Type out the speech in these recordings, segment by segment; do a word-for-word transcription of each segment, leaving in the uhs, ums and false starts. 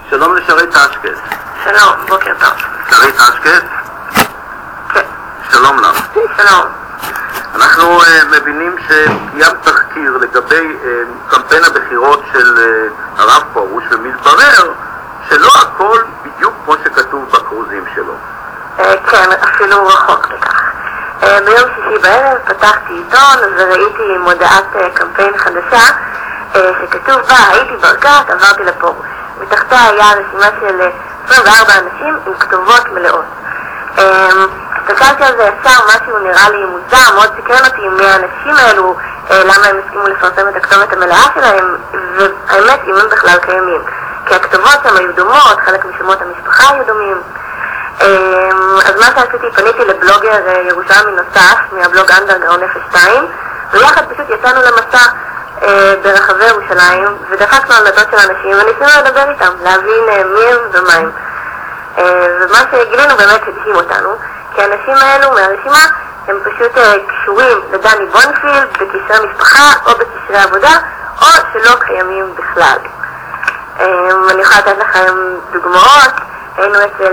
שלום לשרי תשקס. שלום, בוקר טוב. שרי תשקס? כן. שלום לך. שלום. אנחנו uh, מבינים שקיים תחקיר לגבי uh, קמפיין הבחירות של uh, הרב פרוש, ומתברר שלא הכל בדיוק כמו שכתוב בכרוזים שלו. Uh, כן, אפילו רחוק לכך. Uh, ביום שישי בערב פתחתי עיתון וראיתי מודעת uh, קמפיין חדשה uh, שכתוב בה, הייתי ברקת, עברתי לפרוש. מתחתיה היה רשימה של עשרים וארבע אנשים עם כתובות מלאות. הסתכלתי על זה ישר, משהו נראה לי מוזר, מאוד סקרן אותי מהאנשים האלו, למה הם הסכימו לפרסם את הכתובת המלאה שלהם, והאמת, אם הם בכלל קיימים. כי הכתובות שם היו דומות, חלק משמות המשפחה היו דומים. אז מה שעשיתי, פניתי לבלוגר ירושלמי נוסף, מהבלוג אנדרגראונד אפס שתיים, ויחד פשוט יצאנו למסע ברחבי ירושלים, ודפקנו על דלתות של אנשים וניסינו לדבר איתם, להבין מי הם ומה הם. ומה שגילינו באמת הדהים אותנו, כי האנשים האלו מהרשימה הם פשוט קשורים לדני בונפילד בקשרי משפחה או בקשרי עבודה, או שלא קיימים בכלל. אני יכולה לתת לכם דוגמאות. היינו אצל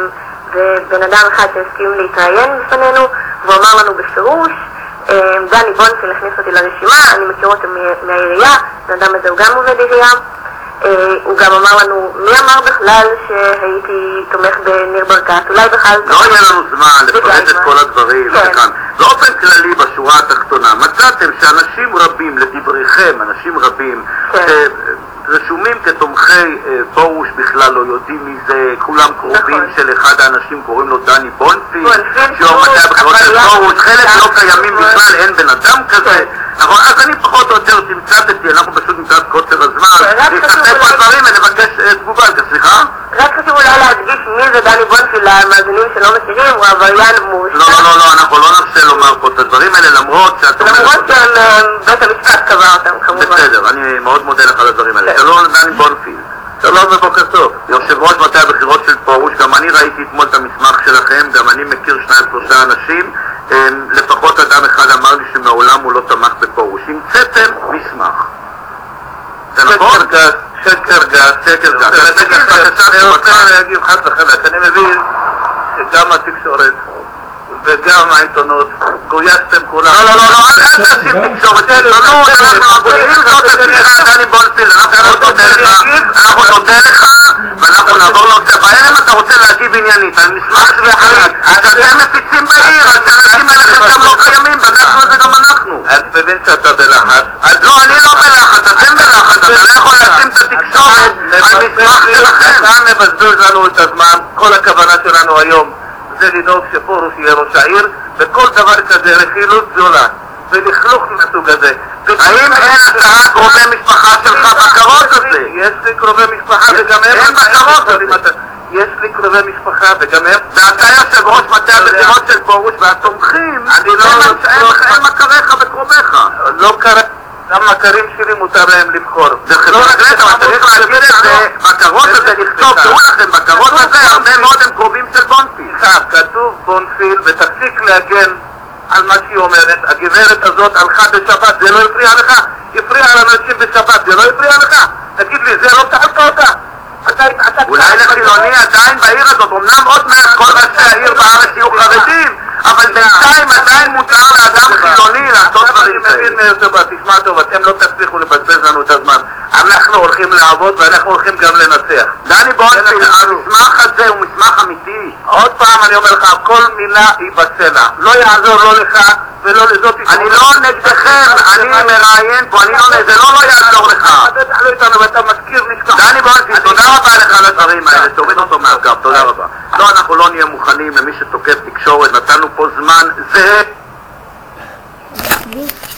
בן אדם אחד שהסכים להתראיין בפנינו, והוא אמר לנו בפירוש, דני בונפילד הכניס אותי לרשימה, אני מכיר אותו מהעירייה, בן אדם הזה הוא גם עובד עירייה. הוא גם אמר לנו, מי אמר בכלל שהייתי תומך בניר ברקת? אולי בכלל... לא יהיה לנו זמן לפרט את כל הדברים. באופן כללי, בשורה התחתונה, מצאתם שאנשים רבים, לדבריכם, אנשים רבים, רשומים כתומכי פרוש בכלל לא יודעים מי זה, כולם קרובים של אחד האנשים, קוראים לו דני בונפילד, שהוא מטה הבחירות של פרוש, חלק לא קיימים בכלל, אין בן אדם כזה. אז אני פחות או יותר תמצאתי, אנחנו פשוט מצאת קוצר הזמן, להסתכל כל דברים ולבקש תגובה, סליחה? רק חשוב אולי להדגיש מי זה דני בונפילד, למאזינים שלא מכירים, הוא עבריין מורשע. לא, לא, לא, אנחנו לא נרצה לומר פה את הדברים האלה, למרות שאת אומרת... למרות שבית המשפט קבע אותם, כמובן. בסדר, אני מאוד מודה לך על הדברים האלה. שלום דני בונפילד. שלום ובוקר טוב. יושב ראש מטה הבחירות של פרוש, גם אני ראיתי אתמול את המסמך שלכם, גם אני מכיר שניים שלושה אנשים, לפחות אדם אחד אמר לי שמעולם הוא לא תמך בפרוש. המצאתם מסמך. זה נכון? שקר גס, שקר גס. אני רוצה להגיב חד וחלק. אני מבין שגם התקשורת וגם העיתונות גויסתם כולם. לא, לא, לא, לא, אל תעשים תקשורת. לא, לא, אנחנו גויסים זאת הסליחה, דני בונפילד, אנחנו נודה לך ואנחנו נעבור להוצא. בעין אם אתה רוצה להגיב עניינית, על מסמך ואחרים, שאתם מפיצים בעיר, אז שאנשים האלה גם לא קיימים, בדקנו את זה גם אנחנו. את מבין שאתה בלחץ? לא, אני לא בלחץ, אתם בלחץ, אתה לא יכול להשים את התקשורת על מסמך שלכם. אתה מבזבז לנו את הזמן, כל הכוונה שלנו היום זה לדאוג שפרוש יהיה ראש העיר, וכל דבר כזה רכילות זולה ולכלוך מהסוג הזה. האם אין עשרה קרובי משפחה שלך בכרוז הזה? יש לי קרובי משפחה וגם הם... אין בכרוז הזה. יש לי קרובי משפחה וגם הם... ואתה יושב ראש מטה הבחירות של פרוש והתומכים, אין מכריך וקרוביך. לא קרה... גם מכרים שלי מותר להם לבחור. זה לא רק זה, אבל צריך להגיד את זה, בכרוז הזה לכתוב, תראו לכם, בכרוז הזה הרבה מאוד הם קרובים של בונפילד. כתוב בונפילד, ותפסיק להגן על מה שהיא אומרת. הגברת הזאת הלכה בשבת, זה לא הפריע לך? הפריע לאנשים בשבת, זה לא הפריע לך? תגיד לי, זה לא שאלת אותה? אולי לחילוני עדיין בעיר הזאת, אמנם עוד מעט כל ראשי העיר בארץ יהיו חרדים, אבל בינתיים עדיין מותר לאדם חילוני לעשות דברים כאלה. תשמע טוב, אתם לא תצליחו לבזבז לנו את הזמן. אנחנו הולכים לעבוד ואנחנו הולכים גם לנצח. דני בונפילד, המסמך הזה הוא מסמך אמיתי. עוד פעם אני אומר לך, כל מילה היא בסלע. לא יעזור לא לך ולא לזאת. אני לא נגדכם, אני מראיין פה, זה לא לא יעזור לך. אתה מזכיר נשכח. דני בונפילד, תודה רבה לך על הדברים האלה, תוריד אותו מהקו, תודה רבה. לא, אנחנו לא נהיה מוכנים למי שתוקף תקשורת, נתנו פה זמן, זה...